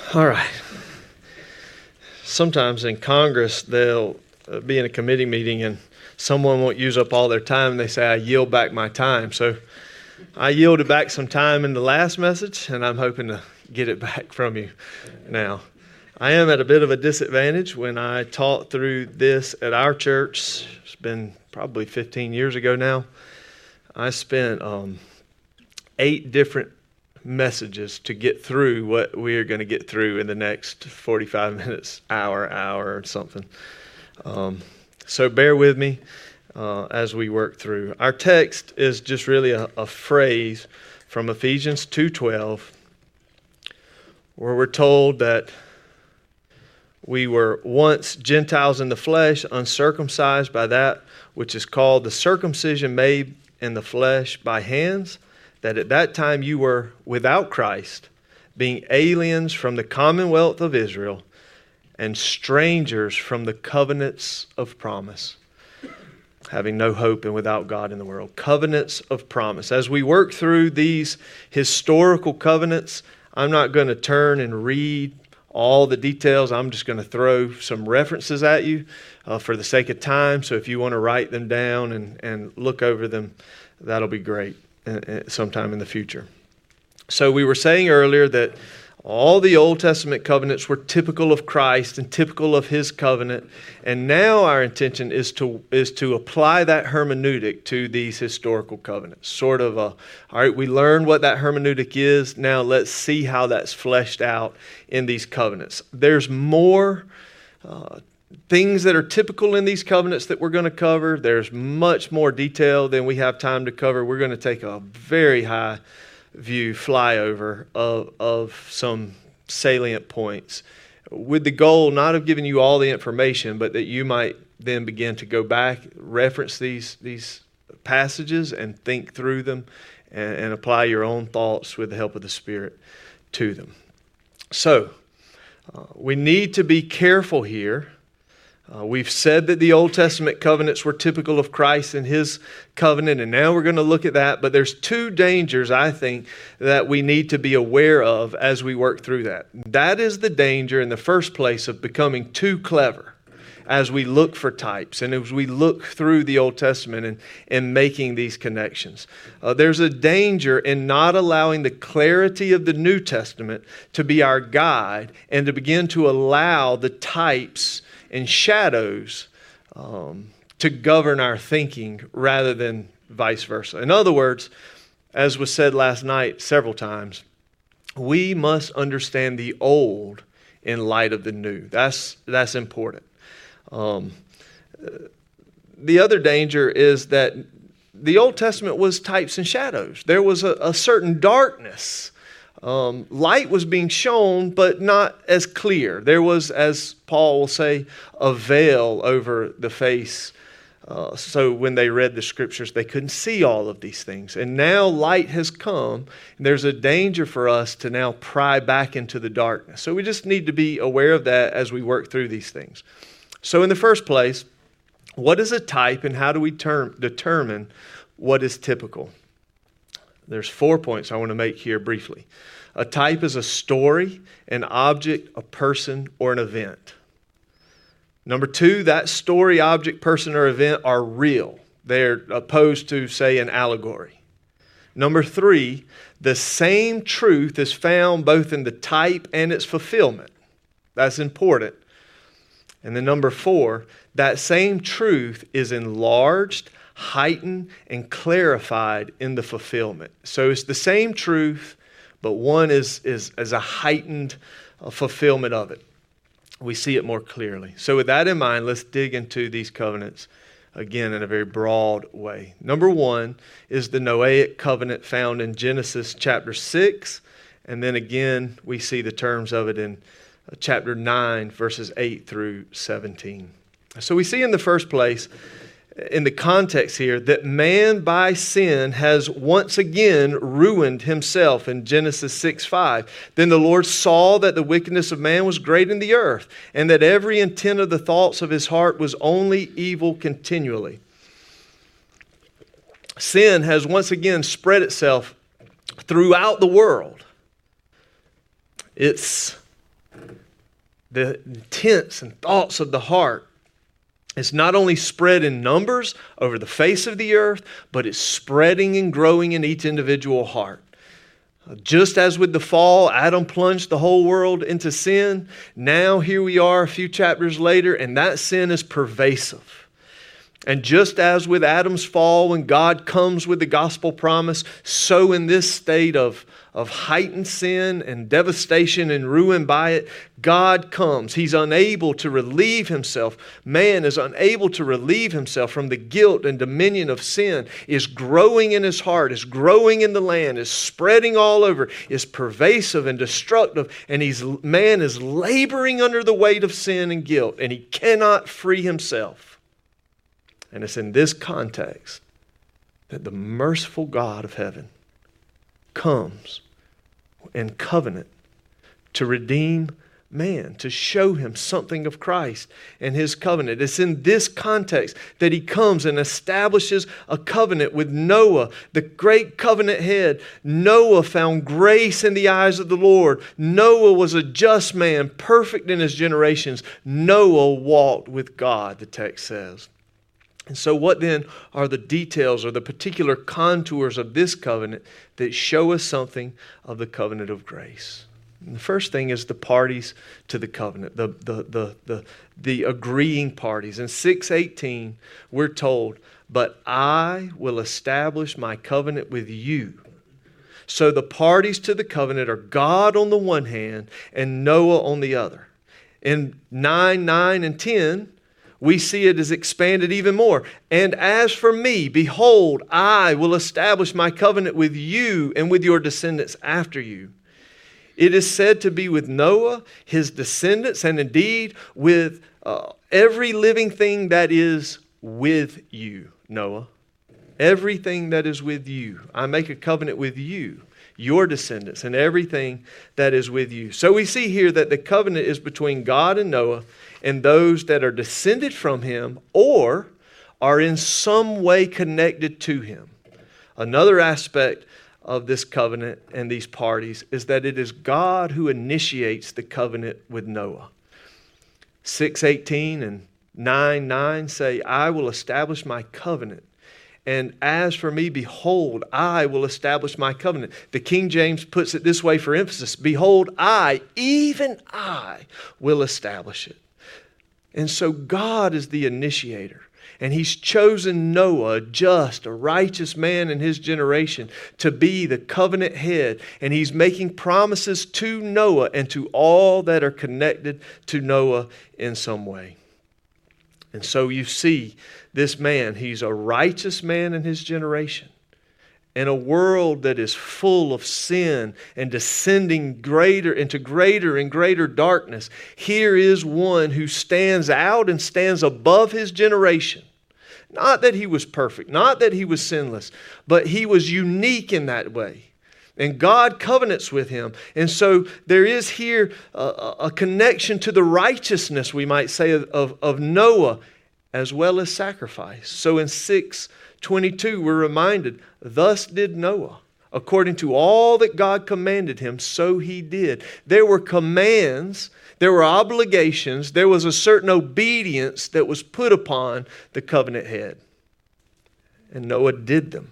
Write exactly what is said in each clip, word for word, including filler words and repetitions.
All right. Sometimes in Congress, they'll uh, be in a committee meeting and someone won't use up all their time and they say, I yield back my time. So I yielded back some time in the last message and I'm hoping to get it back from you now. I am at a bit of a disadvantage. When I taught through this at our church, it's been probably fifteen years ago now, I spent um, eight different messages to get through what we are going to get through in the next forty-five minutes, hour, hour or something. Um, so bear with me uh, as we work through. Our text is just really a, a phrase from Ephesians two twelve, where we're told that we were once Gentiles in the flesh, uncircumcised by that which is called the circumcision made in the flesh by hands, that at that time you were without Christ, being aliens from the commonwealth of Israel and strangers from the covenants of promise, having no hope and without God in the world. Covenants of promise. As we work through these historical covenants, I'm not going to turn and read all the details. I'm just going to throw some references at you uh, for the sake of time. So if you want to write them down and, and look over them, that'll be great sometime in the future. So we were saying earlier that all the Old Testament covenants were typical of Christ and typical of His covenant. And now our intention is to is to apply that hermeneutic to these historical covenants. Sort of a, all right, we learned what that hermeneutic is. Now let's see how that's fleshed out in these covenants. There's more uh, things that are typical in these covenants that we're going to cover. There's much more detail than we have time to cover. We're going to take a very high view flyover of, of some salient points with the goal not of giving you all the information, but that you might then begin to go back, reference these, these passages and think through them and, and apply your own thoughts with the help of the Spirit to them. So uh, we need to be careful here. Uh, we've said that the Old Testament covenants were typical of Christ and His covenant, and now we're going to look at that. But there's two dangers, I think, that we need to be aware of as we work through that. That is the danger in the first place of becoming too clever as we look for types and as we look through the Old Testament and, and making these connections. Uh, there's a danger in not allowing the clarity of the New Testament to be our guide and to begin to allow the types and shadows um, to govern our thinking rather than vice versa. In other words, as was said last night several times, we must understand the old in light of the new. That's that's important. Um, the other danger is that the Old Testament was types and shadows. There was a, a certain darkness. Um, light was being shown, but not as clear. There was, as Paul will say, a veil over the face. Uh, so when they read the scriptures, they couldn't see all of these things. And now light has come. And there's a danger for us to now pry back into the darkness. So we just need to be aware of that as we work through these things. So in the first place, what is a type and how do we term, determine what is typical? There's four points I want to make here briefly. A type is a story, an object, a person, or an event. Number two, that story, object, person, or event are real. They're opposed to, say, an allegory. Number three, the same truth is found both in the type and its fulfillment. That's important. And then number four, that same truth is enlarged, heightened, and clarified in the fulfillment. So it's the same truth, but one is, is, is a heightened uh, fulfillment of it. We see it more clearly. So with that in mind, let's dig into these covenants again in a very broad way. Number one is the Noahic covenant found in Genesis chapter six. And then again, we see the terms of it in uh, chapter nine, verses eight through seventeen. So we see in the first place, in the context here, that man by sin has once again ruined himself in Genesis six five. Then the Lord saw that the wickedness of man was great in the earth, and that every intent of the thoughts of his heart was only evil continually. Sin has once again spread itself throughout the world. It's the intents and thoughts of the heart is not only spread in numbers over the face of the earth, but it's spreading and growing in each individual heart. Just as with the fall, Adam plunged the whole world into sin. Now here we are a few chapters later, and that sin is pervasive. And just as with Adam's fall, when God comes with the gospel promise, so in this state of, of heightened sin and devastation and ruin by it, God comes. He's unable to relieve himself. Man is unable to relieve himself from the guilt and dominion of sin. Is growing in his heart, is growing in the land, is spreading all over, is pervasive and destructive. And he's, man is laboring under the weight of sin and guilt, and he cannot free himself. And it's in this context that the merciful God of heaven comes in covenant to redeem man, to show him something of Christ and his covenant. It's in this context that he comes and establishes a covenant with Noah, the great covenant head. Noah found grace in the eyes of the Lord. Noah was a just man, perfect in his generations. Noah walked with God, the text says. And so what then are the details or the particular contours of this covenant that show us something of the covenant of grace? And the first thing is the parties to the covenant, the, the, the, the, the agreeing parties. In six eighteen, we're told, "But I will establish my covenant with you." So the parties to the covenant are God on the one hand and Noah on the other. In nine, nine, and ten, we see it is expanded even more. "And as for me, behold, I will establish my covenant with you and with your descendants after you." It is said to be with Noah, his descendants, and indeed with uh, every living thing that is with you, Noah. Everything that is with you. I make a covenant with you, your descendants, and everything that is with you. So we see here that the covenant is between God and Noah and those that are descended from him or are in some way connected to him. Another aspect of this covenant and these parties is that it is God who initiates the covenant with Noah. six eighteen and nine nine say, "I will establish my covenant. And as for me, behold, I will establish my covenant." The King James puts it this way for emphasis: "Behold, I, even I, will establish it." And so God is the initiator. And he's chosen Noah, a just, a righteous man in his generation, to be the covenant head. And he's making promises to Noah and to all that are connected to Noah in some way. And so you see this man, he's a righteous man in his generation. In a world that is full of sin and descending greater into greater and greater darkness, here is one who stands out and stands above his generation. Not that he was perfect, not that he was sinless, but he was unique in that way. And God covenants with him. And so there is here a, a connection to the righteousness, we might say, of, of, of Noah, as well as sacrifice. So in six twenty-two, we're reminded, "Thus did Noah. According to all that God commanded him, so he did." There were commands, there were obligations, there was a certain obedience that was put upon the covenant head. And Noah did them.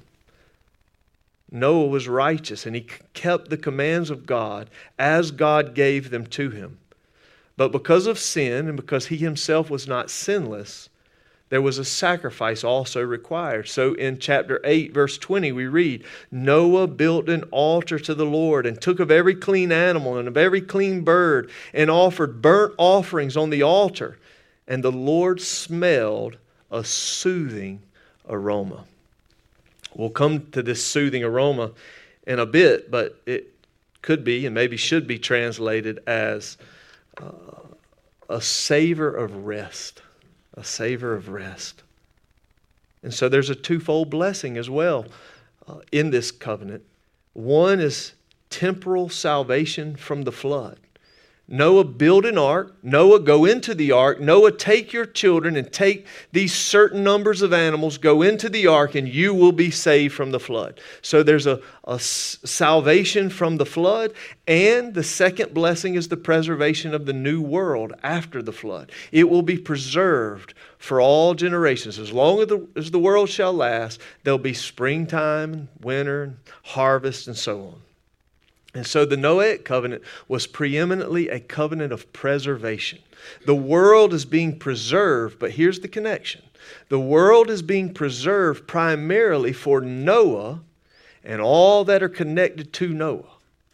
Noah was righteous and he kept the commands of God as God gave them to him. But because of sin and because he himself was not sinless, there was a sacrifice also required. So in chapter eight, verse twenty, we read, "Noah built an altar to the Lord and took of every clean animal and of every clean bird and offered burnt offerings on the altar. And the Lord smelled a soothing aroma." We'll come to this soothing aroma in a bit, but it could be and maybe should be translated as uh, a savor of rest. A savor of rest. And so there's a twofold blessing as well uh, in this covenant. One is temporal salvation from the flood. Noah, build an ark. Noah, go into the ark. Noah, take your children and take these certain numbers of animals, go into the ark, and you will be saved from the flood. So there's a, a salvation from the flood, and the second blessing is the preservation of the new world after the flood. It will be preserved for all generations. As long as the, as the world shall last, there'll be springtime, and winter, and harvest, and so on. And so the Noahic covenant was preeminently a covenant of preservation. The world is being preserved, but here's the connection. The world is being preserved primarily for Noah and all that are connected to Noah.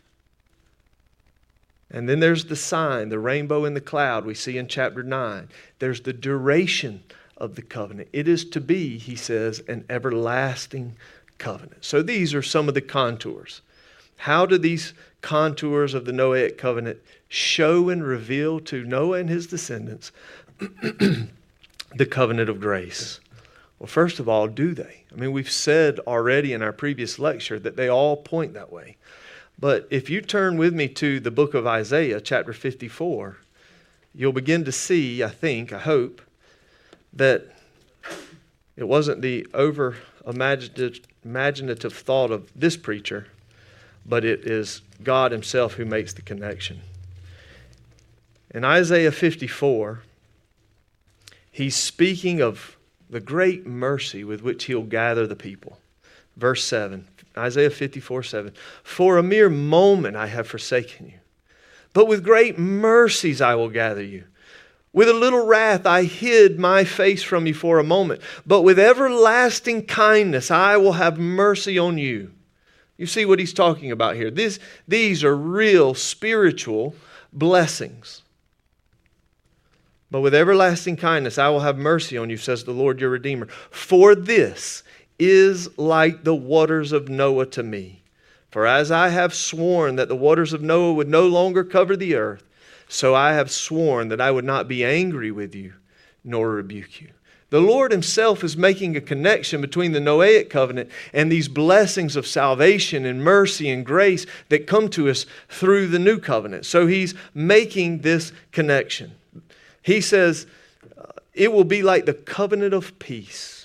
And then there's the sign, the rainbow in the cloud we see in chapter nine. There's the duration of the covenant. It is to be, he says, an everlasting covenant. So these are some of the contours. How do these contours of the Noahic covenant show and reveal to Noah and his descendants the covenant of grace? Well, first of all, do they? I mean, we've said already in our previous lecture that they all point that way. But if you turn with me to the book of Isaiah, chapter fifty-four, you'll begin to see, I think, I hope, that it wasn't the over imaginative, imaginative thought of this preacher, but it is God himself who makes the connection. In Isaiah fifty-four, he's speaking of the great mercy with which he'll gather the people. Verse seven, Isaiah fifty-four, seven. For a mere moment I have forsaken you, but with great mercies I will gather you. With a little wrath I hid my face from you for a moment, but with everlasting kindness I will have mercy on you. You see what he's talking about here. This, these are real spiritual blessings. But with everlasting kindness I will have mercy on you, says the Lord your Redeemer. For this is like the waters of Noah to me. For as I have sworn that the waters of Noah would no longer cover the earth, so I have sworn that I would not be angry with you, nor rebuke you. The Lord himself is making a connection between the Noahic covenant and these blessings of salvation and mercy and grace that come to us through the new covenant. So he's making this connection. He says, it will be like the covenant of peace.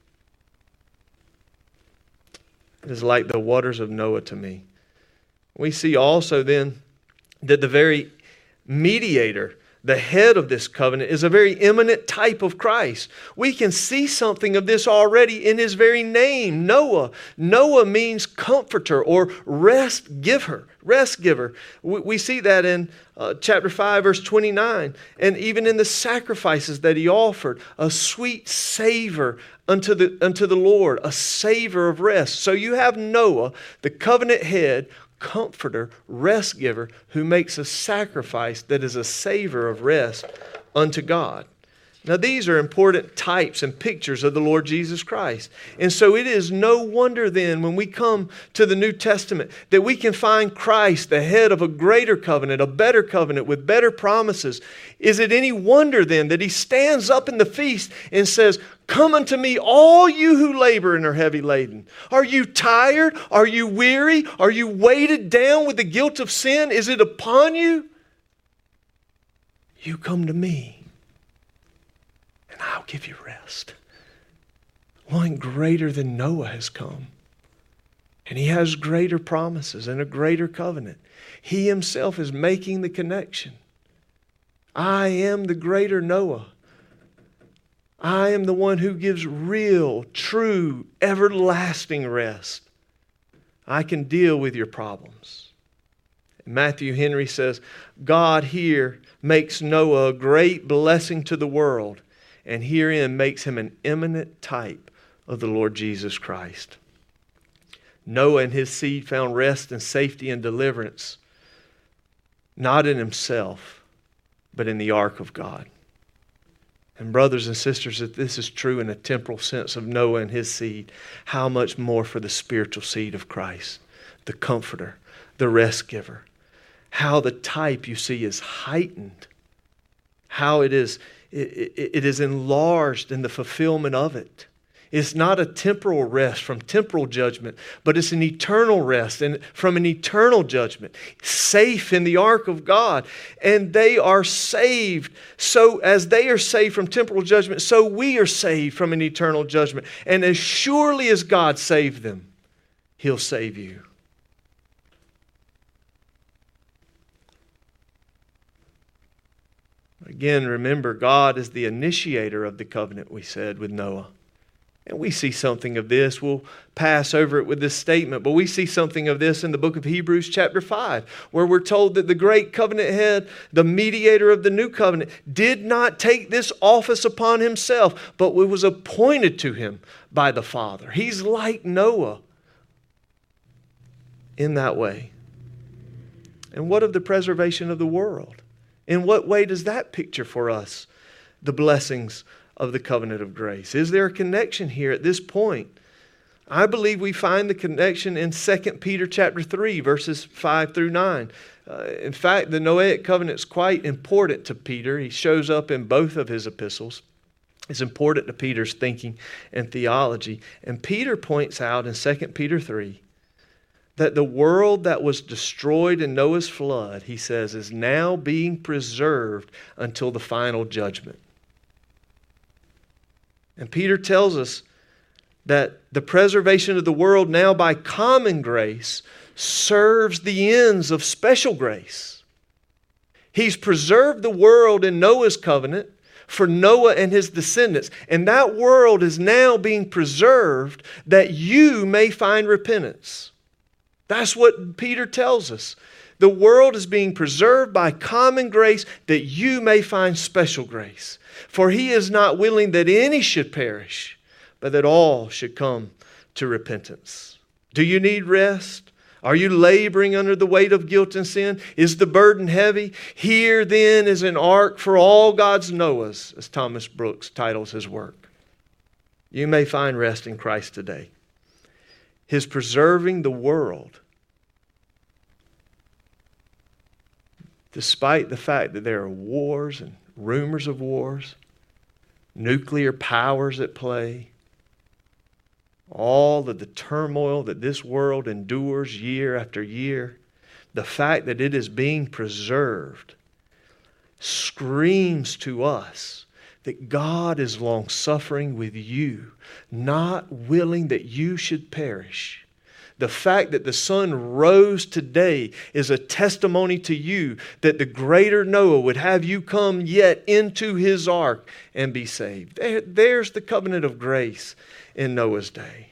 It is like the waters of Noah to me. We see also then that the very mediator, the head of this covenant, is a very eminent type of Christ. We can see something of this already in his very name, Noah. Noah means comforter or rest giver. Rest giver. We, we see that in uh, chapter five, verse twenty-nine. And even in the sacrifices that he offered, a sweet savor unto the, unto the Lord, a savor of rest. So you have Noah, the covenant head, comforter, rest giver, who makes a sacrifice that is a savor of rest unto God. Now these are important types and pictures of the Lord Jesus Christ. And so it is no wonder then when we come to the New Testament that we can find Christ the head of a greater covenant, a better covenant with better promises. Is it any wonder then that he stands up in the feast and says, come unto me, all you who labor and are heavy laden. Are you tired? Are you weary? Are you weighted down with the guilt of sin? Is it upon you? You come to me, and I'll give you rest. One greater than Noah has come. And he has greater promises and a greater covenant. He himself is making the connection. I am the greater Noah. I am the one who gives real, true, everlasting rest. I can deal with your problems. Matthew Henry says, God here makes Noah a great blessing to the world, and herein makes him an eminent type of the Lord Jesus Christ. Noah and his seed found rest and safety and deliverance, not in himself, but in the ark of God. And brothers and sisters, if this is true in a temporal sense of Noah and his seed, how much more for the spiritual seed of Christ, the comforter, the rest giver. How the type, you see, is heightened. How it is, it, it, it is enlarged in the fulfillment of it. It's not a temporal rest from temporal judgment, but it's an eternal rest and from an eternal judgment, safe in the ark of God. And they are saved. So as they are saved from temporal judgment, so we are saved from an eternal judgment. And as surely as God saved them, He'll save you. Again, remember, God is the initiator of the covenant, we said, with Noah. And we see something of this. We'll pass over it with this statement, but we see something of this in the book of Hebrews chapter five, where we're told that the great covenant head, the mediator of the new covenant, did not take this office upon himself, but it was appointed to him by the Father. He's like Noah in that way. And what of the preservation of the world? In what way does that picture for us the blessings of the covenant of grace? Is there a connection here at this point? I believe we find the connection in Second Peter chapter three, verses five through nine. Uh, in fact, the Noahic covenant is quite important to Peter. He shows up in both of his epistles. It's important to Peter's thinking and theology. And Peter points out in Second Peter three that the world that was destroyed in Noah's flood, he says, is now being preserved until the final judgment. And Peter tells us that the preservation of the world now by common grace serves the ends of special grace. He's preserved the world in Noah's covenant for Noah and his descendants. And that world is now being preserved that you may find repentance. That's what Peter tells us. The world is being preserved by common grace that you may find special grace. For He is not willing that any should perish, but that all should come to repentance. Do you need rest? Are you laboring under the weight of guilt and sin? Is the burden heavy? Here then is an ark for all God's Noahs, as Thomas Brooks titles his work. You may find rest in Christ today. His preserving the world, despite the fact that there are wars and rumors of wars, nuclear powers at play, all of the turmoil that this world endures year after year, the fact that it is being preserved screams to us that God is long-suffering with you, not willing that you should perish. The fact that the sun rose today is a testimony to you that the greater Noah would have you come yet into his ark and be saved. There, there's the covenant of grace in Noah's day.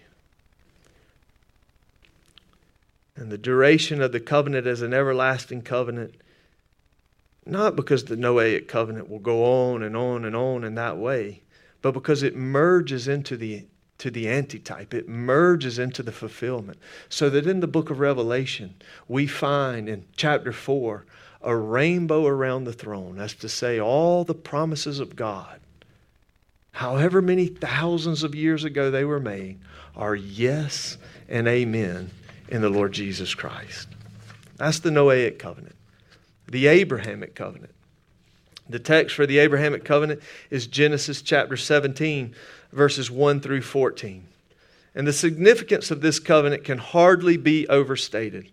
And the duration of the covenant as an everlasting covenant, not because the Noahic covenant will go on and on and on in that way, but because it merges into the to the antitype. It merges into the fulfillment. So that in the book of Revelation, we find in chapter four a rainbow around the throne. That's to say, all the promises of God, however many thousands of years ago they were made, are yes and amen in the Lord Jesus Christ. That's the Noahic covenant. The Abrahamic covenant. The text for the Abrahamic covenant is Genesis chapter seventeen, verses one through fourteen. And the significance of this covenant can hardly be overstated.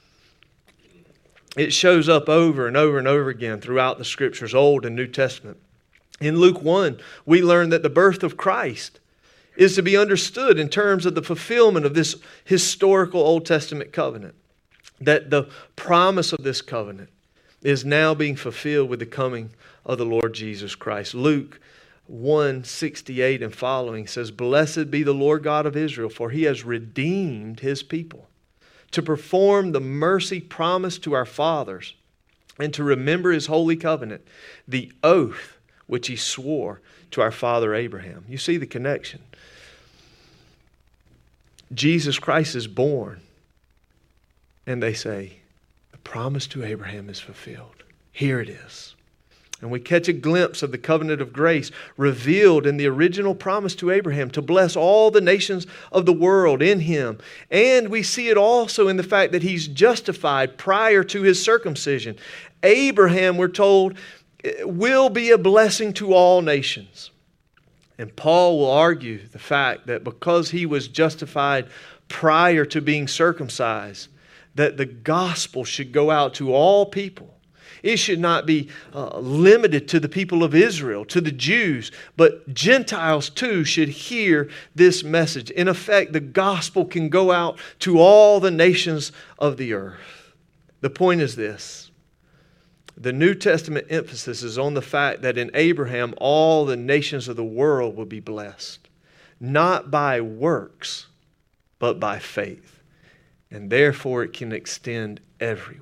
It shows up over and over and over again throughout the Scriptures, Old and New Testament. In Luke one, we learn that the birth of Christ is to be understood in terms of the fulfillment of this historical Old Testament covenant. That the promise of this covenant is now being fulfilled with the coming of the Lord Jesus Christ. Luke one sixty-eight and following says, "Blessed be the Lord God of Israel, for He has redeemed His people, to perform the mercy promised to our fathers, and to remember His holy covenant, the oath which He swore to our father Abraham." You see the connection. Jesus Christ is born, and they say, the promise to Abraham is fulfilled. Here it is. And we catch a glimpse of the covenant of grace revealed in the original promise to Abraham to bless all the nations of the world in him. And we see it also in the fact that he's justified prior to his circumcision. Abraham, we're told, will be a blessing to all nations. And Paul will argue the fact that because he was justified prior to being circumcised, that the gospel should go out to all people. It should not be uh, limited to the people of Israel, to the Jews, but Gentiles too should hear this message. In effect, the gospel can go out to all the nations of the earth. The point is this. The New Testament emphasis is on the fact that in Abraham, all the nations of the world will be blessed, not by works, but by faith. And therefore, it can extend everywhere.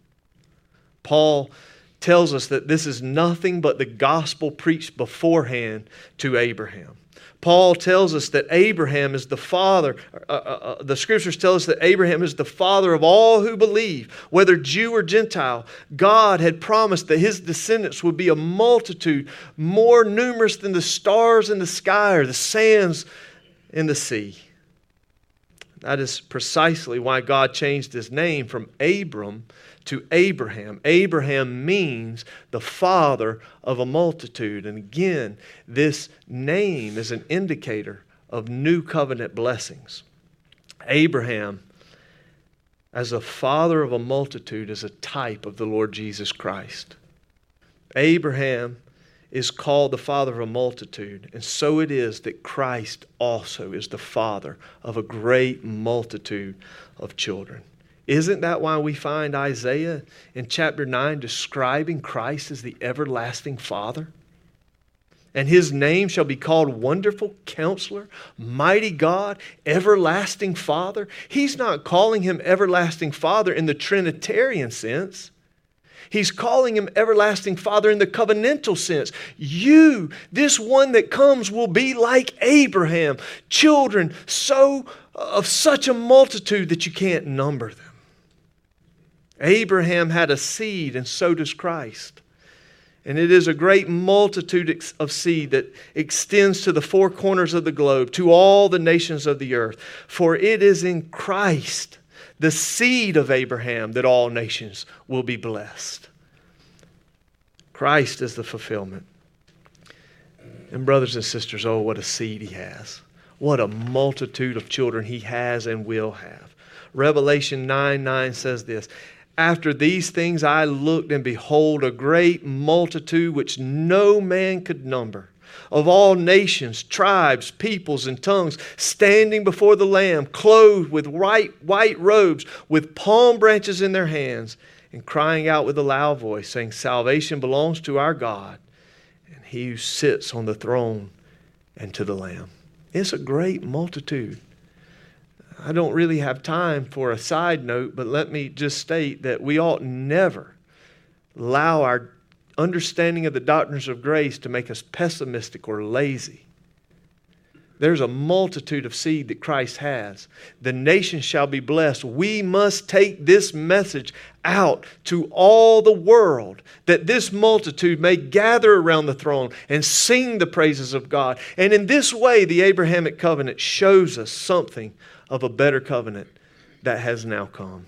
Paul tells us that this is nothing but the gospel preached beforehand to Abraham. Paul tells us that Abraham is the father. Uh, uh, the scriptures tell us that Abraham is the father of all who believe, whether Jew or Gentile. God had promised that his descendants would be a multitude more numerous than the stars in the sky or the sands in the sea. That is precisely why God changed his name from Abram to Abraham. Abraham means the father of a multitude. And again, this name is an indicator of new covenant blessings. Abraham, as a father of a multitude, is a type of the Lord Jesus Christ. Abraham is called the father of a multitude, and so it is that Christ also is the father of a great multitude of children. Isn't that why we find Isaiah in chapter nine describing Christ as the everlasting Father? And his name shall be called Wonderful Counselor, Mighty God, Everlasting Father. He's not calling him Everlasting Father in the Trinitarian sense. He's calling him Everlasting Father in the covenantal sense. You, this one that comes, will be like Abraham, children so of such a multitude that you can't number them. Abraham had a seed, and so does Christ. And it is a great multitude of seed that extends to the four corners of the globe, to all the nations of the earth. For it is in Christ, the seed of Abraham, that all nations will be blessed. Christ is the fulfillment. And brothers and sisters, oh, what a seed he has. What a multitude of children he has and will have. Revelation nine nine says this, after these things I looked, and behold, a great multitude which no man could number, of all nations, tribes, peoples, and tongues, standing before the Lamb, clothed with white, white robes, with palm branches in their hands, and crying out with a loud voice, saying, salvation belongs to our God, and he who sits on the throne, and to the Lamb. It's a great multitude. I don't really have time for a side note, but let me just state that we ought never allow our understanding of the doctrines of grace to make us pessimistic or lazy. There's a multitude of seed that Christ has. The nations shall be blessed. We must take this message out to all the world, that this multitude may gather around the throne and sing the praises of God. And in this way, the Abrahamic covenant shows us something of a better covenant that has now come.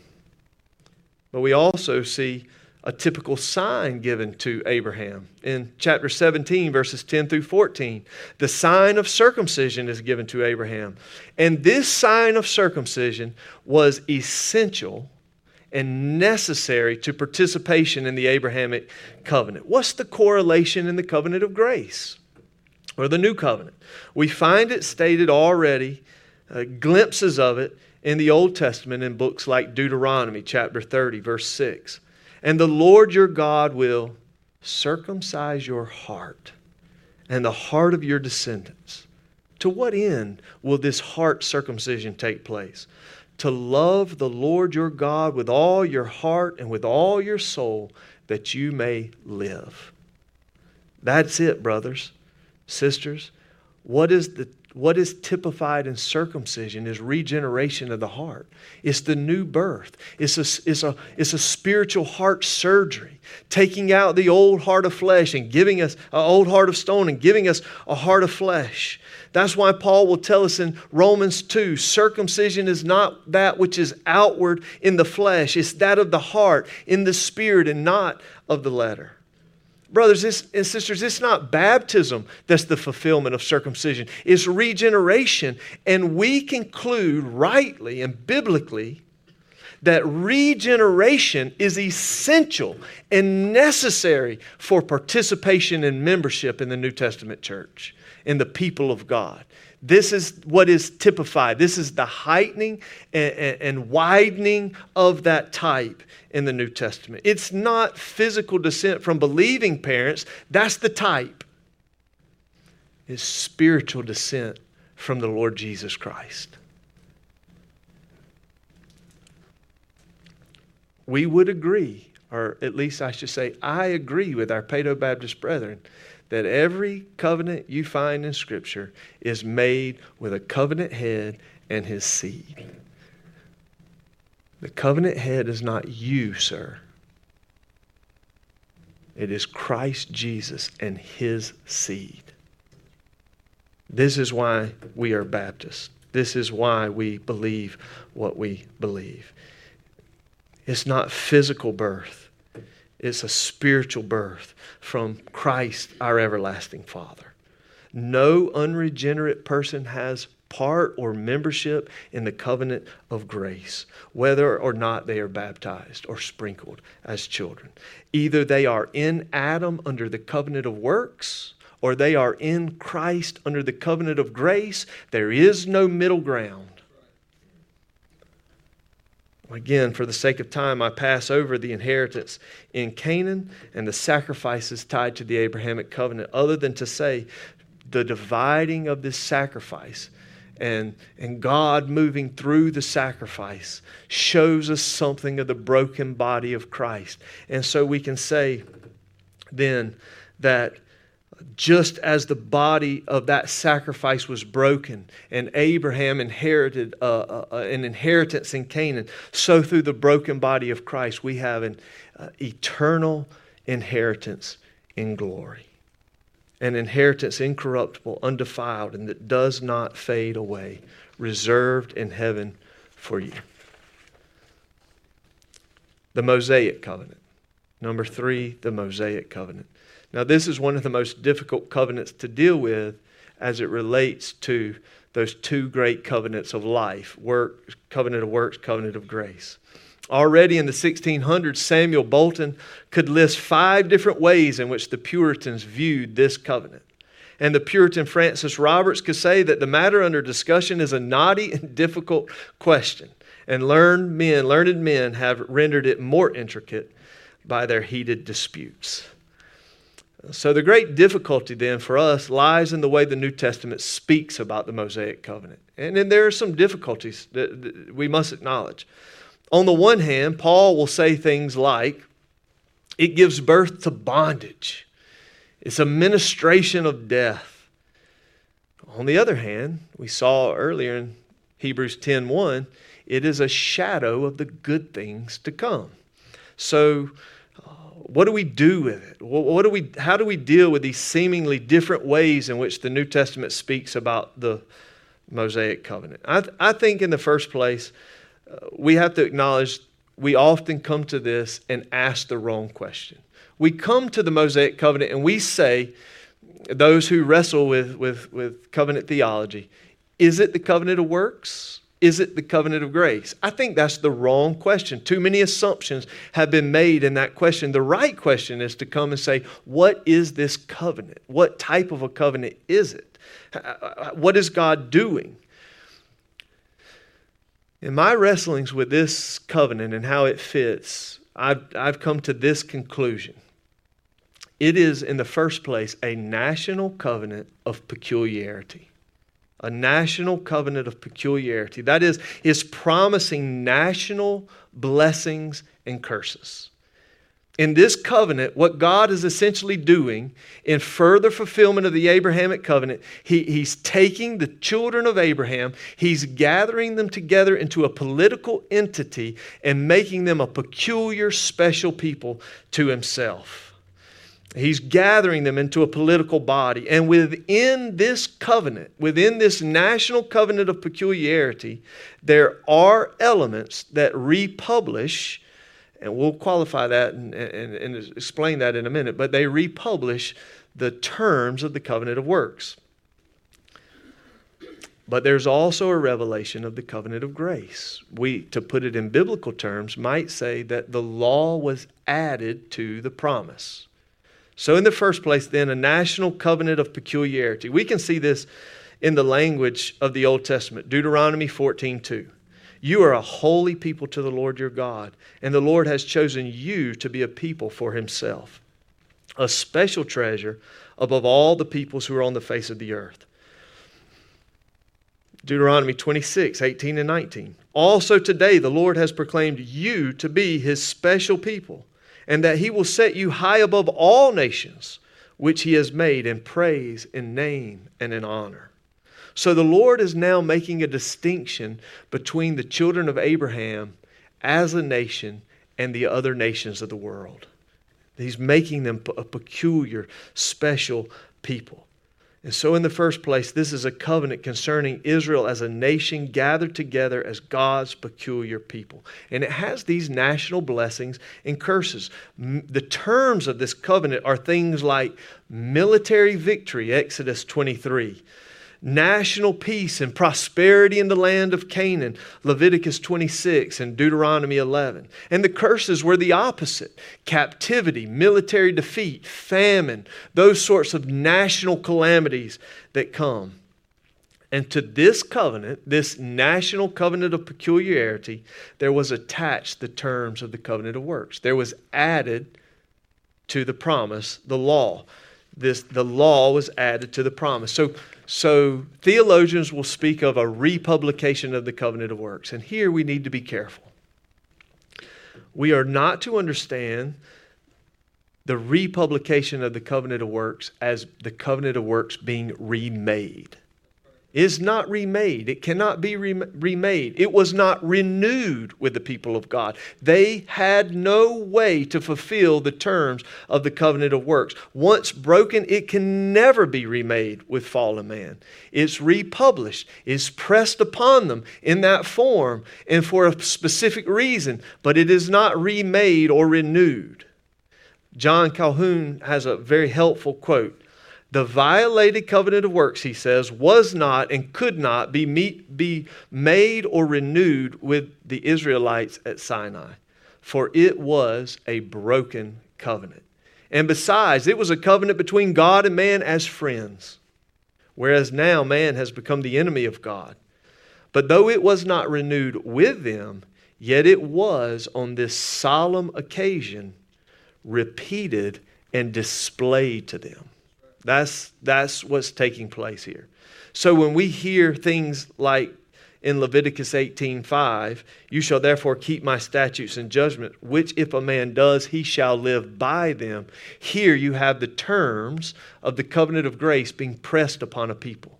But we also see a typical sign given to Abraham. In chapter seventeen, verses ten through fourteen, the sign of circumcision is given to Abraham. And this sign of circumcision was essential and necessary to participation in the Abrahamic covenant. What's the correlation in the covenant of grace, or the new covenant? We find it stated already, Uh, glimpses of it in the Old Testament in books like Deuteronomy chapter thirty, verse six. And the Lord your God will circumcise your heart and the heart of your descendants. To what end will this heart circumcision take place? To love the Lord your God with all your heart and with all your soul, that you may live. That's it, brothers, sisters. What is the What is typified in circumcision is regeneration of the heart. It's the new birth. It's a, it's a, it's a spiritual heart surgery, taking out the old heart of flesh and giving us an old heart of stone and giving us a heart of flesh. That's why Paul will tell us in Romans two, circumcision is not that which is outward in the flesh. It's that of the heart, in the spirit, and not of the letter. Brothers and sisters, it's not baptism that's the fulfillment of circumcision. It's regeneration. And we conclude rightly and biblically that regeneration is essential and necessary for participation and membership in the New Testament church, in the people of God. This is what is typified. This is the heightening and, and, and widening of that type in the New Testament. It's not physical descent from believing parents. That's the type. It's spiritual descent from the Lord Jesus Christ. We would agree, or at least I should say, I agree with our Paedo-Baptist brethren, that every covenant you find in Scripture is made with a covenant head and his seed. The covenant head is not you, sir. It is Christ Jesus and his seed. This is why we are Baptists. This is why we believe what we believe. It's not physical birth. It's a spiritual birth from Christ, our everlasting Father. No unregenerate person has part or membership in the covenant of grace, whether or not they are baptized or sprinkled as children. Either they are in Adam under the covenant of works, or they are in Christ under the covenant of grace. There is no middle ground. Again, for the sake of time, I pass over the inheritance in Canaan and the sacrifices tied to the Abrahamic covenant, other than to say the dividing of this sacrifice and, and God moving through the sacrifice shows us something of the broken body of Christ. And so we can say then that just as the body of that sacrifice was broken and Abraham inherited uh, uh, an inheritance in Canaan, so through the broken body of Christ we have an uh, eternal inheritance in glory. An inheritance incorruptible, undefiled, and that does not fade away, reserved in heaven for you. The Mosaic covenant. Number three, the Mosaic covenant. Now, this is one of the most difficult covenants to deal with as it relates to those two great covenants of life, work, covenant of works, covenant of grace. Already in the sixteen hundreds, Samuel Bolton could list five different ways in which the Puritans viewed this covenant. And the Puritan Francis Roberts could say that the matter under discussion is a knotty and difficult question, and learned men, learned men have rendered it more intricate by their heated disputes. So the great difficulty then for us lies in the way the New Testament speaks about the Mosaic covenant. And then there are some difficulties that we must acknowledge. On the one hand, Paul will say things like, it gives birth to bondage. It's a ministration of death. On the other hand, we saw earlier in Hebrews ten one, it is a shadow of the good things to come. So what do we do with it? What do we, how do we deal with these seemingly different ways in which the New Testament speaks about the Mosaic covenant? I, th- I think in the first place, uh, we have to acknowledge we often come to this and ask the wrong question. We come to the Mosaic covenant and we say, those who wrestle with, with, with covenant theology, is it the covenant of works? Is it the covenant of grace? I think that's the wrong question. Too many assumptions have been made in that question. The right question is to come and say, what is this covenant? What type of a covenant is it? What is God doing? In my wrestlings with this covenant and how it fits, I've, I've come to this conclusion. It is, in the first place, a national covenant of peculiarity. A national covenant of peculiarity. That is, is promising national blessings and curses. In this covenant, what God is essentially doing in further fulfillment of the Abrahamic covenant, he, He's taking the children of Abraham, He's gathering them together into a political entity and making them a peculiar, special people to Himself. He's gathering them into a political body. And within this covenant, within this national covenant of peculiarity, there are elements that republish And we'll qualify that and, and, and explain that in a minute. But they republish the terms of the covenant of works. But there's also a revelation of the covenant of grace. We, to put it in biblical terms, might say that the law was added to the promise. So in the first place, then, a national covenant of peculiarity. We can see this in the language of the Old Testament. Deuteronomy fourteen two. You are a holy people to the Lord your God, and the Lord has chosen you to be a people for himself, a special treasure above all the peoples who are on the face of the earth. Deuteronomy twenty-six, eighteen and nineteen. Also today the Lord has proclaimed you to be his special people, and that he will set you high above all nations, which he has made in praise, in name, and in honor. So the Lord is now making a distinction between the children of Abraham as a nation and the other nations of the world. He's making them a peculiar, special people. And so in the first place, this is a covenant concerning Israel as a nation gathered together as God's peculiar people. And it has these national blessings and curses. The terms of this covenant are things like military victory, Exodus twenty-three. National peace and prosperity in the land of Canaan, Leviticus twenty-six and Deuteronomy eleven. And the curses were the opposite. Captivity, military defeat, famine, those sorts of national calamities that come. And to this covenant, this national covenant of peculiarity, there was attached the terms of the covenant of works. There was added to the promise the law. This, the law was added to the promise. So So theologians will speak of a republication of the covenant of works. And here we need to be careful. We are not to understand the republication of the covenant of works as the covenant of works being remade. It is not remade. It cannot be re- remade. It was not renewed with the people of God. They had no way to fulfill the terms of the covenant of works. Once broken, it can never be remade with fallen man. It's republished. It's pressed upon them in that form and for a specific reason, but it is not remade or renewed. John Calhoun has a very helpful quote. The violated covenant of works, he says, was not and could not be, meet, be made or renewed with the Israelites at Sinai, for it was a broken covenant. And besides, it was a covenant between God and man as friends, whereas now man has become the enemy of God. But though it was not renewed with them, yet it was on this solemn occasion repeated and displayed to them. That's, that's what's taking place here. So when we hear things like in Leviticus eighteen five, you shall therefore keep my statutes and judgment, which if a man does, he shall live by them. Here you have the terms of the covenant of grace being pressed upon a people.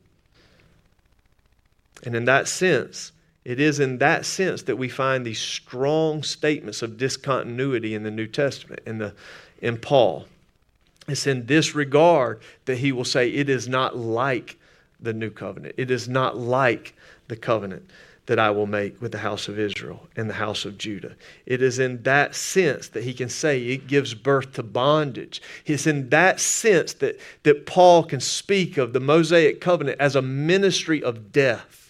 And in that sense, it is in that sense that we find these strong statements of discontinuity in the New Testament, in, the, in Paul. It's in this regard that he will say it is not like the new covenant. It is not like the covenant that I will make with the house of Israel and the house of Judah. It is in that sense that he can say it gives birth to bondage. It's in that sense that, that Paul can speak of the Mosaic covenant as a ministry of death.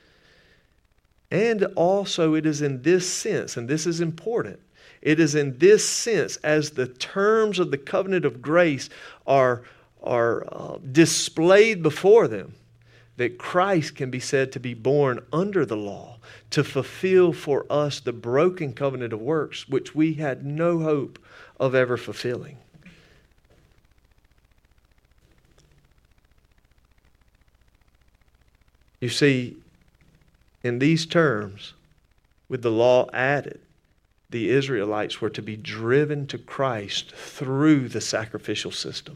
And also it is in this sense, and this is important, it is in this sense as the terms of the covenant of grace are, are uh, displayed before them that Christ can be said to be born under the law to fulfill for us the broken covenant of works which we had no hope of ever fulfilling. You see, in these terms, with the law added, the Israelites were to be driven to Christ through the sacrificial system.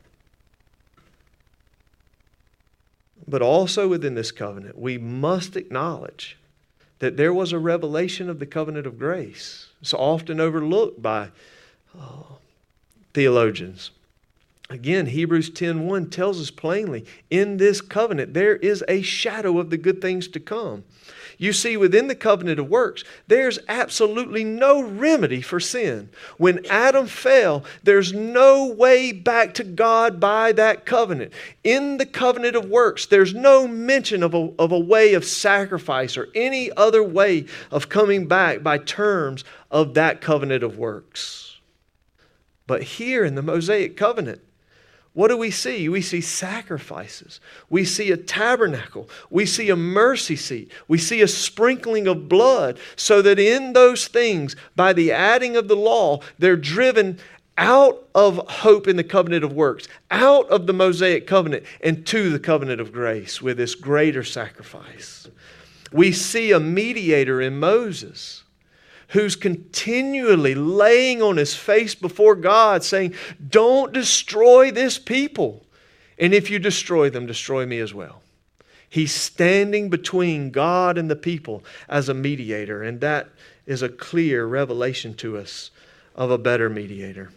But also within this covenant, we must acknowledge that there was a revelation of the covenant of grace. It's often overlooked by uh, theologians. Again, Hebrews ten one tells us plainly, in this covenant there is a shadow of the good things to come. You see, within the covenant of works, there's absolutely no remedy for sin. When Adam fell, there's no way back to God by that covenant. In the covenant of works, there's no mention of a, of a way of sacrifice or any other way of coming back by terms of that covenant of works. But here in the Mosaic covenant, what do we see? We see sacrifices. We see a tabernacle. We see a mercy seat. We see a sprinkling of blood, so that in those things, by the adding of the law, they're driven out of hope in the covenant of works, out of the Mosaic covenant, and to the covenant of grace with this greater sacrifice. We see a mediator in Moses, who's continually laying on his face before God saying, don't destroy this people. And if you destroy them, destroy me as well. He's standing between God and the people as a mediator. And that is a clear revelation to us of a better mediator.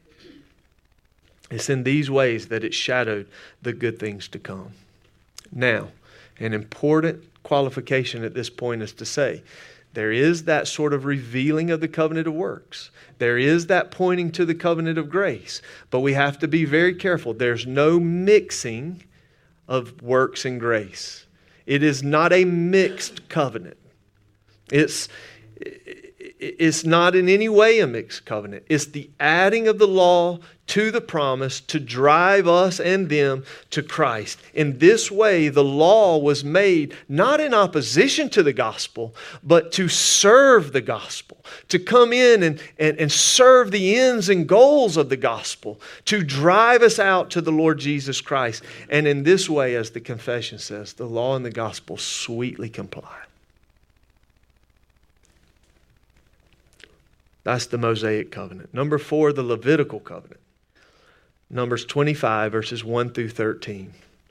It's in these ways that it shadowed the good things to come. Now, an important qualification at this point is to say, there is that sort of revealing of the covenant of works. There is that pointing to the covenant of grace. But we have to be very careful. There's no mixing of works and grace. It is not a mixed covenant. It's, it's not in any way a mixed covenant. It's the adding of the law to the promise to drive us and them to Christ. In this way, the law was made not in opposition to the gospel, but to serve the gospel, to come in and, and, and serve the ends and goals of the gospel, to drive us out to the Lord Jesus Christ. And in this way, as the confession says, the law and the gospel sweetly comply. That's the Mosaic covenant. Number four, the Levitical covenant. Numbers twenty-five, verses one through thirteen.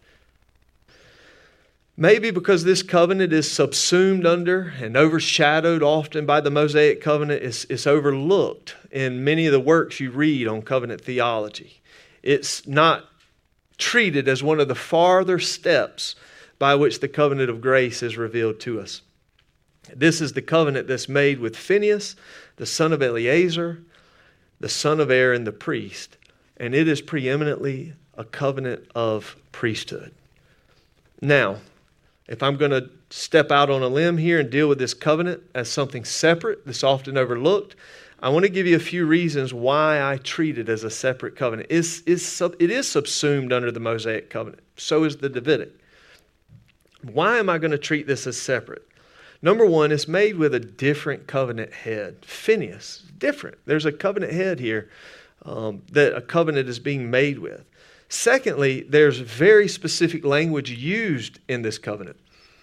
Maybe because this covenant is subsumed under and overshadowed often by the Mosaic covenant, it's, it's overlooked in many of the works you read on covenant theology. It's not treated as one of the farther steps by which the covenant of grace is revealed to us. This is the covenant that's made with Phinehas, the son of Eleazar, the son of Aaron, the priest. And it is preeminently a covenant of priesthood. Now, if I'm going to step out on a limb here and deal with this covenant as something separate that's often overlooked, I want to give you a few reasons why I treat it as a separate covenant. It's, it's, it is subsumed under the Mosaic covenant. So is the Davidic. Why am I going to treat this as separate? Number one, it's made with a different covenant head. Phinehas, different. There's a covenant head here um, that a covenant is being made with. Secondly, there's very specific language used in this covenant.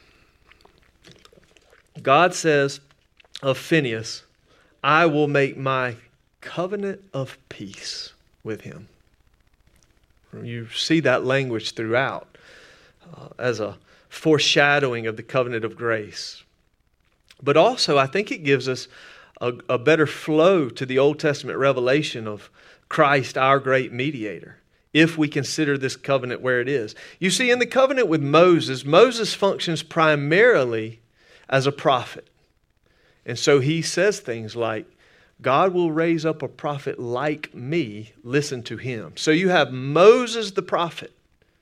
God says of Phinehas, I will make my covenant of peace with him. You see that language throughout uh, as a foreshadowing of the covenant of grace. But also, I think it gives us a, a better flow to the Old Testament revelation of Christ, our great mediator, if we consider this covenant where it is. You see, in the covenant with Moses, Moses functions primarily as a prophet. And so he says things like, God will raise up a prophet like me, listen to him. So you have Moses the prophet,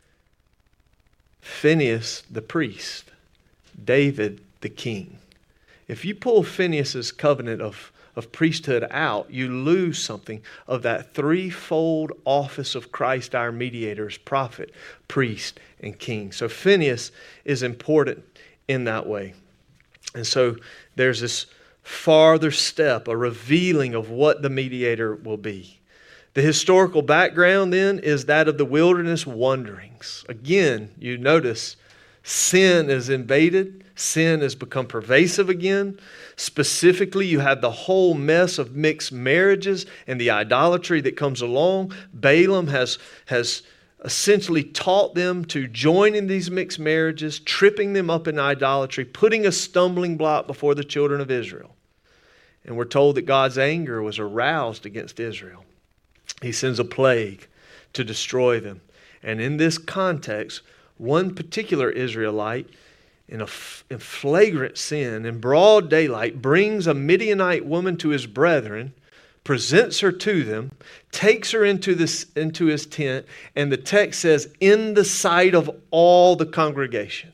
Phinehas the priest, David the king. If you pull Phinehas' covenant of, of priesthood out, you lose something of that threefold office of Christ our mediator as prophet, priest, and king. So Phinehas is important in that way. And so there's this farther step, a revealing of what the mediator will be. The historical background then is that of the wilderness wanderings. Again, you notice sin is invaded. Sin has become pervasive again. Specifically, you have the whole mess of mixed marriages and the idolatry that comes along. Balaam has, has essentially taught them to join in these mixed marriages, tripping them up in idolatry, putting a stumbling block before the children of Israel. And we're told that God's anger was aroused against Israel. He sends a plague to destroy them. And in this context, one particular Israelite, in a f- in flagrant sin, in broad daylight, brings a Midianite woman to his brethren, presents her to them, takes her into this into his tent, and the text says, in the sight of all the congregation.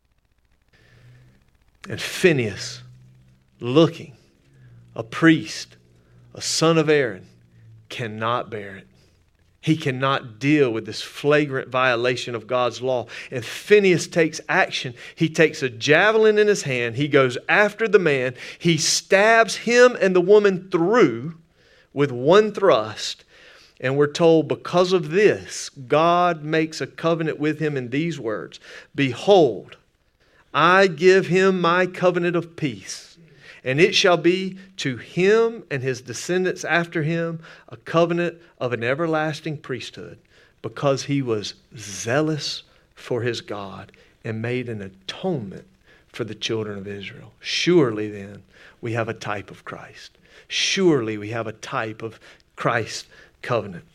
And Phinehas, looking, a priest, a son of Aaron, cannot bear it. He cannot deal with this flagrant violation of God's law. And Phinehas takes action. He takes a javelin in his hand. He goes after the man. He stabs him and the woman through with one thrust. And we're told because of this, God makes a covenant with him in these words. Behold, I give him my covenant of peace. And it shall be to him and his descendants after him a covenant of an everlasting priesthood, because he was zealous for his God and made an atonement for the children of Israel. Surely then we have a type of Christ. Surely we have a type of Christ's covenant.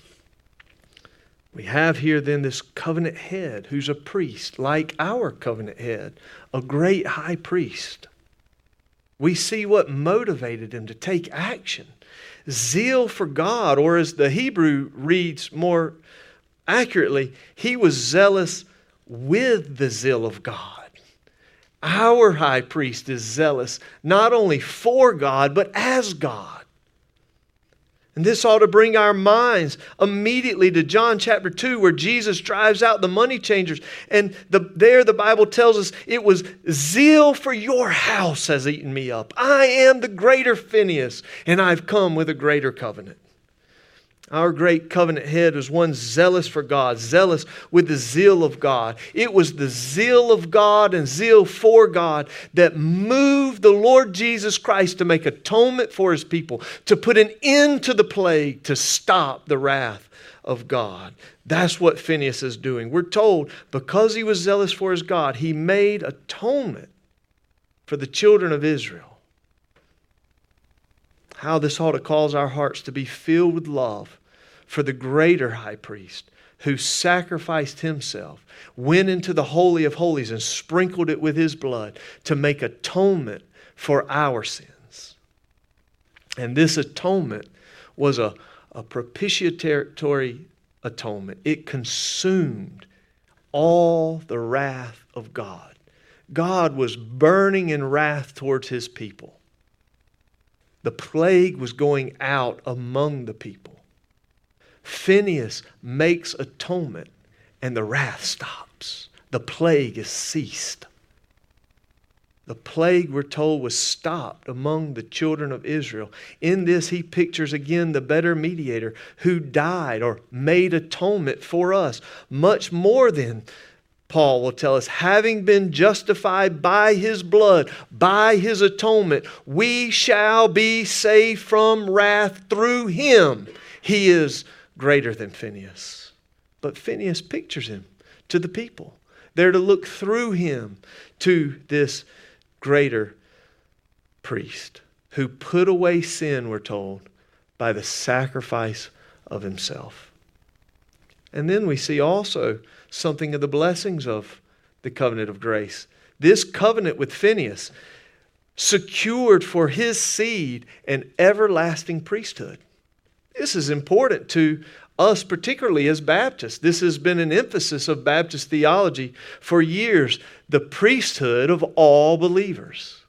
We have here then this covenant head who's a priest, like our covenant head, a great high priest. We see what motivated him to take action. Zeal for God, or as the Hebrew reads more accurately, he was zealous with the zeal of God. Our high priest is zealous not only for God, but as God. And this ought to bring our minds immediately to John chapter two, where Jesus drives out the money changers. And the, there the Bible tells us it was zeal for your house has eaten me up. I am the greater Phinehas, and I've come with a greater covenant. Our great covenant head was one zealous for God, zealous with the zeal of God. It was the zeal of God and zeal for God that moved the Lord Jesus Christ to make atonement for his people, to put an end to the plague, to stop the wrath of God. That's what Phinehas is doing. We're told because he was zealous for his God, he made atonement for the children of Israel. How this ought to cause our hearts to be filled with love for the greater high priest who sacrificed himself, went into the Holy of Holies and sprinkled it with his blood to make atonement for our sins. And this atonement was a, a propitiatory atonement. It consumed all the wrath of God. God was burning in wrath towards his people. The plague was going out among the people. Phinehas makes atonement and the wrath stops. The plague is ceased. The plague, we're told, was stopped among the children of Israel. In this, he pictures again the better mediator who died or made atonement for us. Much more than Paul will tell us, having been justified by his blood, by his atonement, we shall be saved from wrath through him. He is greater than Phinehas. But Phinehas pictures him to the people. They're to look through him to this greater priest who put away sin, we're told, by the sacrifice of himself. And then we see also something of the blessings of the covenant of grace. This covenant with Phinehas secured for his seed an everlasting priesthood. This is important to us, particularly as Baptists. This has been an emphasis of Baptist theology for years. The priesthood of all believers.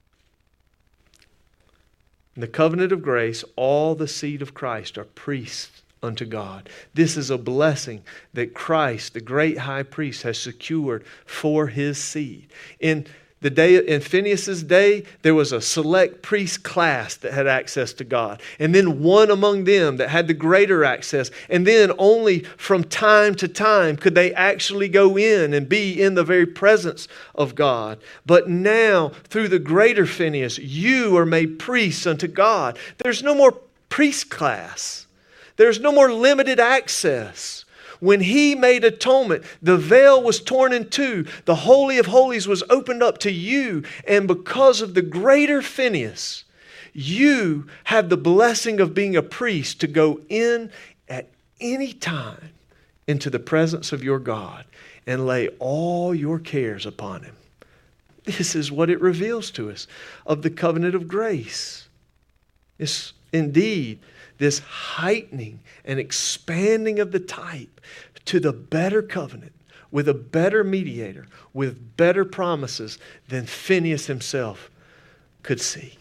In the covenant of grace, all the seed of Christ are priests unto God. This is a blessing that Christ, the great high priest, has secured for his seed. In the day in Phinehas' day, there was a select priest class that had access to God. And then one among them that had the greater access. And then only from time to time could they actually go in and be in the very presence of God. But now, through the greater Phinehas, you are made priests unto God. There's no more priest class. There's no more limited access. When he made atonement, the veil was torn in two. The Holy of Holies was opened up to you. And because of the greater Phinehas, you have the blessing of being a priest to go in at any time into the presence of your God and lay all your cares upon him. This is what it reveals to us of the covenant of grace. It's indeed this heightening and expanding of the type to the better covenant with a better mediator, with better promises than Phinehas himself could see.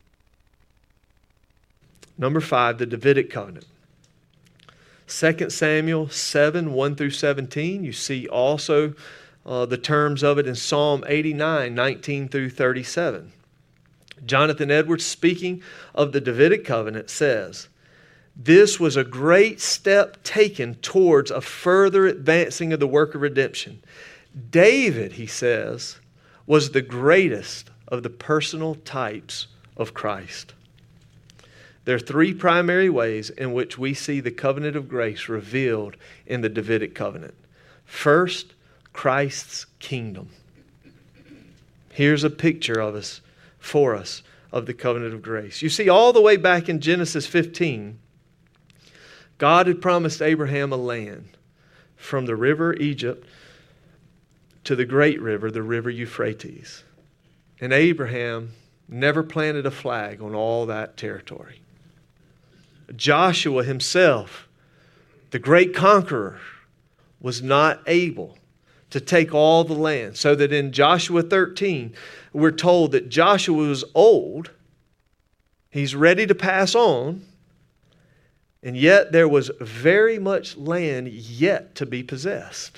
Number five, the Davidic covenant. Second Samuel seven, one through seventeen. You see also uh, the terms of it in Psalm eighty-nine, nineteen through thirty-seven. Jonathan Edwards, speaking of the Davidic covenant, says, "This was a great step taken towards a further advancing of the work of redemption. David," he says, "was the greatest of the personal types of Christ." There are three primary ways in which we see the covenant of grace revealed in the Davidic covenant. First, Christ's kingdom. Here's a picture of us, for us, of the covenant of grace. You see, all the way back in Genesis fifteen, God had promised Abraham a land from the river Egypt to the great river, the river Euphrates. And Abraham never planted a flag on all that territory. Joshua himself, the great conqueror, was not able to take all the land. So that in Joshua thirteen, we're told that Joshua was old. He's ready to pass on. And yet there was very much land yet to be possessed.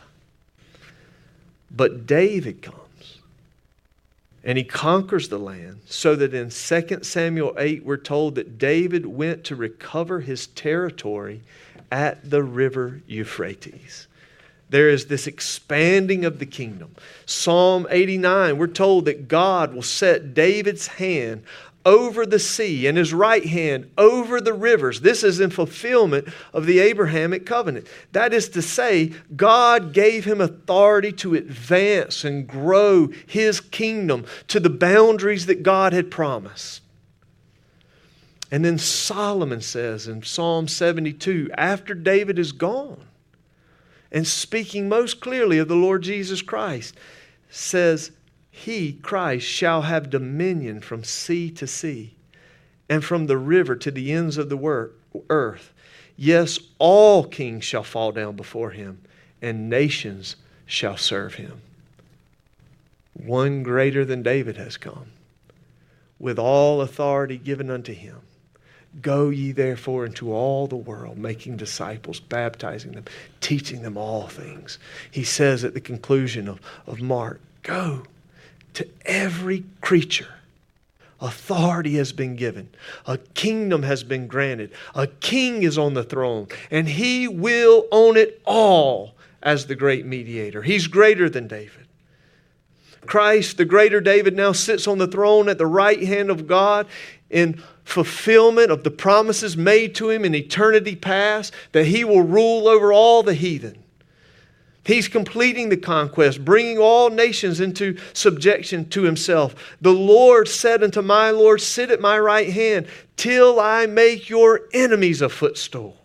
But David comes. And he conquers the land, so that in Second Samuel eight, we're told that David went to recover his territory at the river Euphrates. There is this expanding of the kingdom. Psalm eighty-nine, we're told that God will set David's hand over the sea and his right hand over the rivers. This is in fulfillment of the Abrahamic covenant. That is to say, God gave him authority to advance and grow his kingdom to the boundaries that God had promised. And then Solomon says in Psalm seventy-two, after David is gone, and speaking most clearly of the Lord Jesus Christ, says, He, Christ, shall have dominion from sea to sea, and from the river to the ends of the earth. Yes, all kings shall fall down before him, and nations shall serve him. One greater than David has come, with all authority given unto him. Go ye therefore into all the world, making disciples, baptizing them, teaching them all things. He says at the conclusion of, of Mark, go to every creature. Authority has been given. A kingdom has been granted. A king is on the throne, and he will own it all as the great mediator. He's greater than David. Christ, the greater David, now sits on the throne at the right hand of God in fulfillment of the promises made to him in eternity past, that he will rule over all the heathen. He's completing the conquest, bringing all nations into subjection to himself. The Lord said unto my Lord, sit at my right hand till I make your enemies a footstool.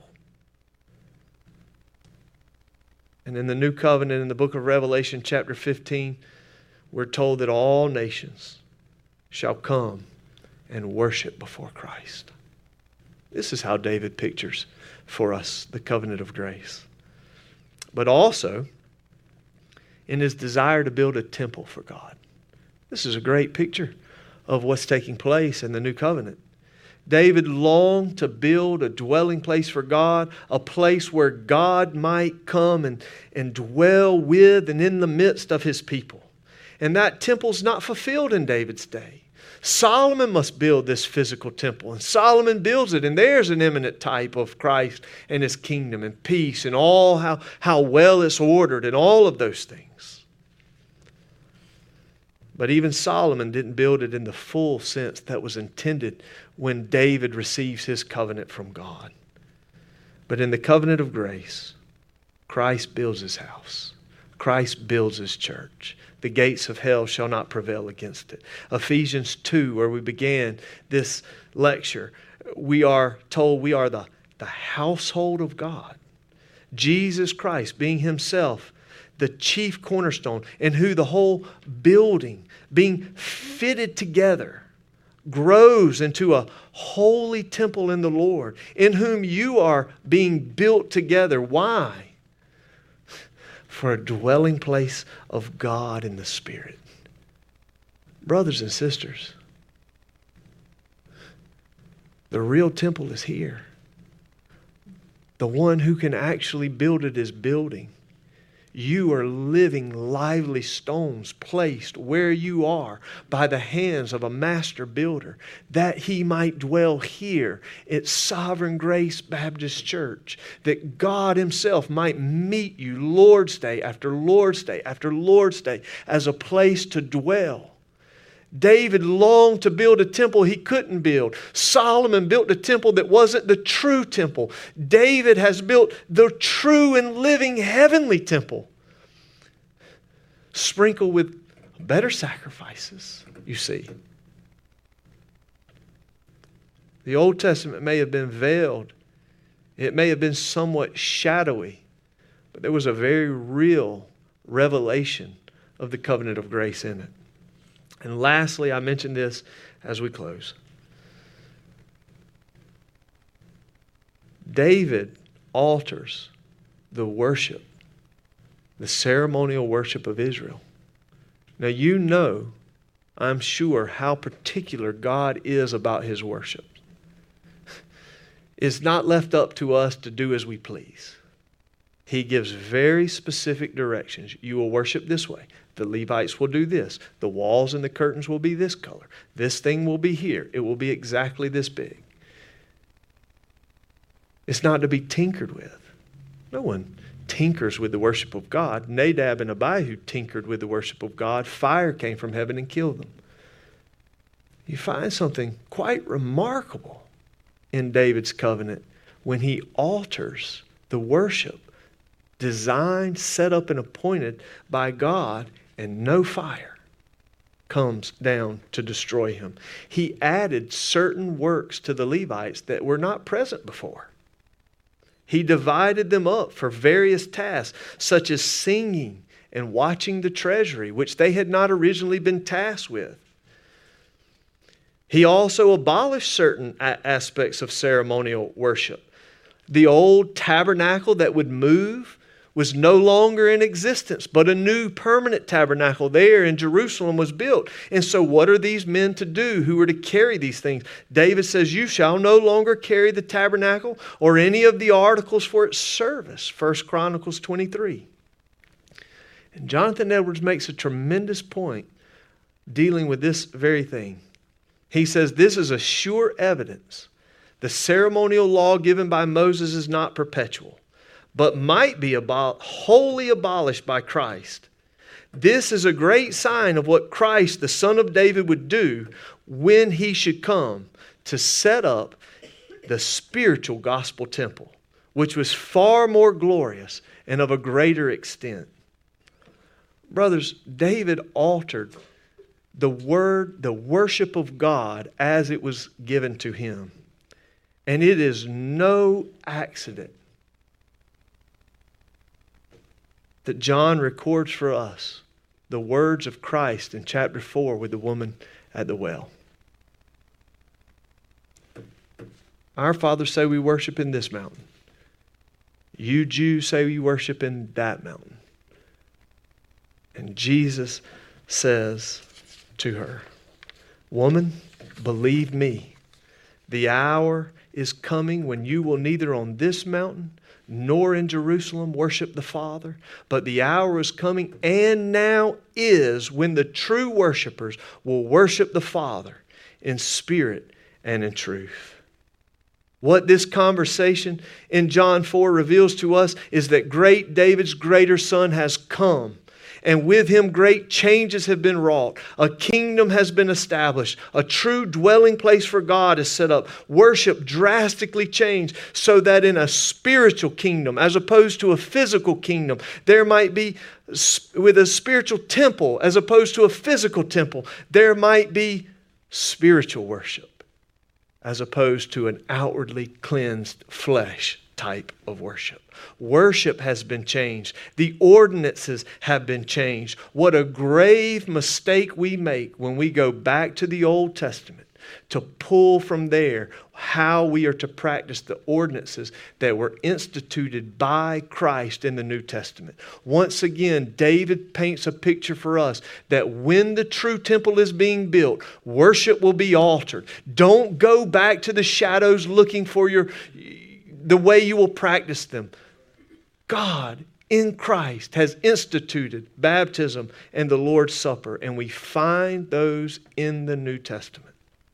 And in the new covenant in the book of Revelation chapter fifteen, we're told that all nations shall come and worship before Christ. This is how David pictures for us the covenant of grace. But also in his desire to build a temple for God. This is a great picture of what's taking place in the new covenant. David longed to build a dwelling place for God, a place where God might come and, and dwell with and in the midst of his people. And that temple's not fulfilled in David's day. Solomon must build this physical temple, and Solomon builds it, and there's an eminent type of Christ and his kingdom and peace and all how, how well it's ordered and all of those things. But even Solomon didn't build it in the full sense that was intended when David receives his covenant from God. But in the covenant of grace, Christ builds his house. Christ builds his church. The gates of hell shall not prevail against it. Ephesians two, where we began this lecture, we are told we are the, the household of God. Jesus Christ being himself the chief cornerstone, in who the whole building being fitted together grows into a holy temple in the Lord, in whom you are being built together. Why? For a dwelling place of God in the Spirit. Brothers and sisters, the real temple is here. The one who can actually build it is building. You are living lively stones placed where you are by the hands of a master builder, that he might dwell here at Sovereign Grace Baptist Church, that God himself might meet you Lord's Day after Lord's Day after Lord's Day as a place to dwell. David longed to build a temple he couldn't build. Solomon built a temple that wasn't the true temple. David has built the true and living heavenly temple, sprinkled with better sacrifices, you see. The Old Testament may have been veiled. It may have been somewhat shadowy, but there was a very real revelation of the covenant of grace in it. And lastly, I mentioned this as we close. David alters the worship, the ceremonial worship of Israel. Now you know, I'm sure, how particular God is about his worship. It's not left up to us to do as we please. He gives very specific directions. You will worship this way. The Levites will do this. The walls and the curtains will be this color. This thing will be here. It will be exactly this big. It's not to be tinkered with. No one tinkers with the worship of God. Nadab and Abihu tinkered with the worship of God. Fire came from heaven and killed them. You find something quite remarkable in David's covenant when he alters the worship designed, set up, and appointed by God, and no fire comes down to destroy him. He added certain works to the Levites that were not present before. He divided them up for various tasks, such as singing and watching the treasury, which they had not originally been tasked with. He also abolished certain a- aspects of ceremonial worship. The old tabernacle that would move was no longer in existence, but a new permanent tabernacle there in Jerusalem was built. And so what are these men to do who are to carry these things? David says, you shall no longer carry the tabernacle or any of the articles for its service. First Chronicles twenty-three. And Jonathan Edwards makes a tremendous point dealing with this very thing. He says, this is a sure evidence. The ceremonial law given by Moses is not perpetual, but might be abol- wholly abolished by Christ. This is a great sign of what Christ, the Son of David, would do when he should come to set up the spiritual gospel temple, which was far more glorious and of a greater extent. Brothers, David altered the word, the worship of God as it was given to him. And it is no accident that John records for us the words of Christ in chapter four with the woman at the well. Our fathers say we worship in this mountain. You Jews say you worship in that mountain. And Jesus says to her, woman, believe me, the hour is coming when you will neither on this mountain nor in Jerusalem worship the Father, but the hour is coming and now is when the true worshipers will worship the Father in spirit and in truth. What this conversation in John four reveals to us is that great David's greater son has come. And with him great changes have been wrought. A kingdom has been established. A true dwelling place for God is set up. Worship drastically changed so that in a spiritual kingdom, as opposed to a physical kingdom, there might be, with a spiritual temple as opposed to a physical temple, there might be spiritual worship as opposed to an outwardly cleansed flesh type of worship. Worship has been changed. The ordinances have been changed. What a grave mistake we make when we go back to the Old Testament to pull from there how we are to practice the ordinances that were instituted by Christ in the New Testament. Once again, David paints a picture for us that when the true temple is being built, worship will be altered. Don't go back to the shadows looking for your the way you will practice them. God in Christ has instituted baptism and the Lord's Supper, and we find those in the New Testament.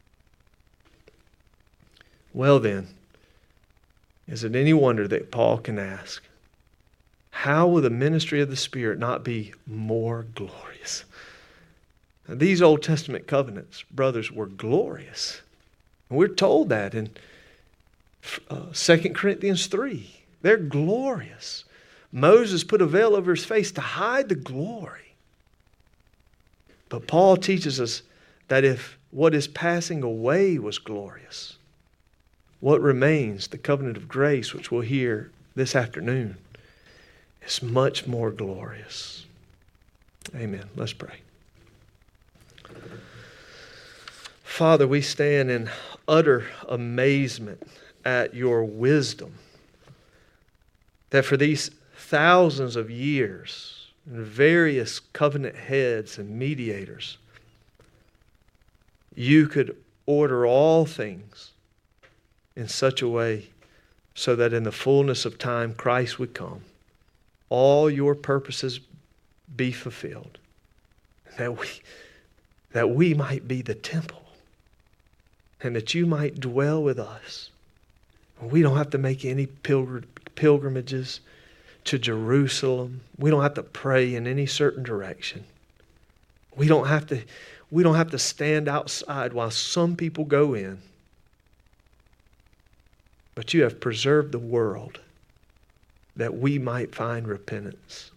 Well then, is it any wonder that Paul can ask, how will the ministry of the Spirit not be more glorious? Now, these Old Testament covenants, brothers, were glorious. And we're told that in uh, Second Corinthians three. They're glorious. Moses put a veil over his face to hide the glory. But Paul teaches us that if what is passing away was glorious, what remains, the covenant of grace, which we'll hear this afternoon, is much more glorious. Amen. Let's pray. Father, we stand in utter amazement at your wisdom, that for these thousands of years, and various covenant heads and mediators, you could order all things in such a way so that in the fullness of time Christ would come, all your purposes be fulfilled, that we, that we might be the temple, and that you might dwell with us. We don't have to make any pilgr- pilgrimages to Jerusalem. We don't have to pray in any certain direction. We don't have to, we don't have to stand outside while some people go in. But you have preserved the world that we might find repentance.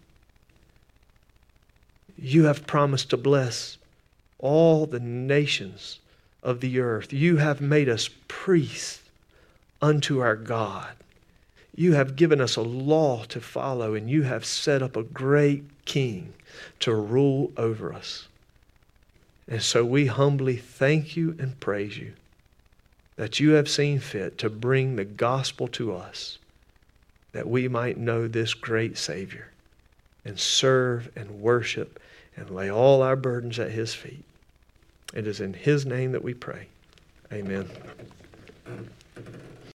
You have promised to bless all the nations of the earth. You have made us priests unto our God. You have given us a law to follow, and you have set up a great king to rule over us. And so we humbly thank you and praise you that you have seen fit to bring the gospel to us, that we might know this great Savior and serve and worship and lay all our burdens at his feet. It is in his name that we pray. Amen.